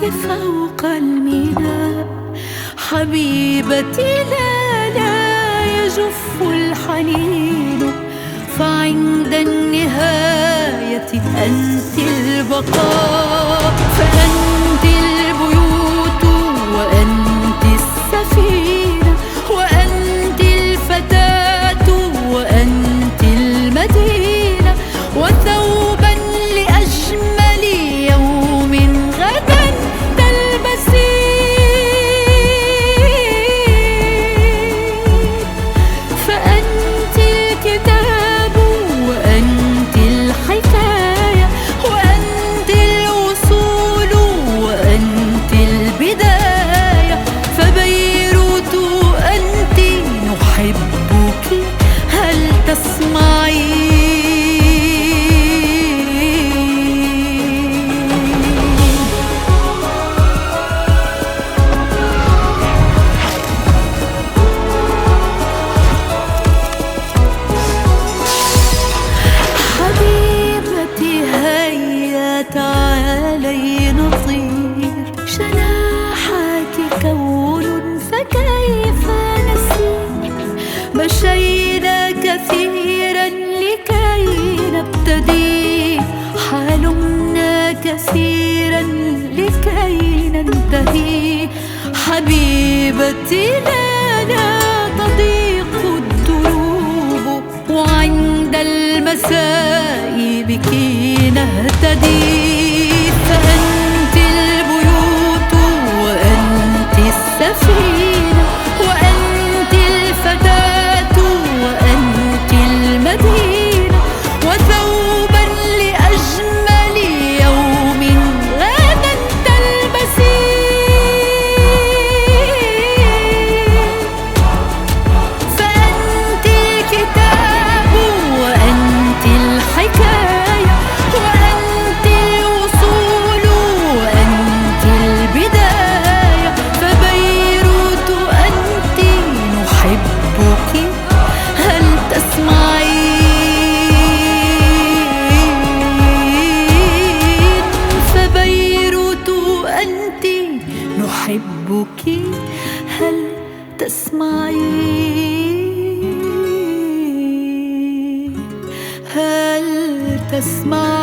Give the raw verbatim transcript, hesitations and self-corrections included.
فوق الميناء. حبيبتي لا لا يجف الحنين، فعند النهاية أنت البقاء. فأنت البيوت وأنت السفينة، وأنت الفتاة وأنت المدينة، وثوبا لأجمل يوم غدا تلبسين. فأنت الكتاب وأنت الحكاية، وأنت الوصول وأنت البداية. فبيروت أنت نحبك، هل تسمعين؟ حبيبتي هيا تعالي نطير، جناحك كون فكيف نسير. مشينا كثيرا لكي نبتدي، حلمنا كثيرا لكي ننتهي. حبيبتي لا لا تضيق الدروب، وعند المساء بك نهتدي. فأنت البيوت وأنت السفينة، وأنت الفتاة وأنت المدينة، وثوبا لأجمل يوم غدا تلبسين. فأنت الكتاب وأنت الحكاية، وأنت الوصول وأنت البداية. فبيروت أنت نحبك، هل تسمعين؟ فبيروت أنت نحبك، هل تسمعين؟ هل تسمعين؟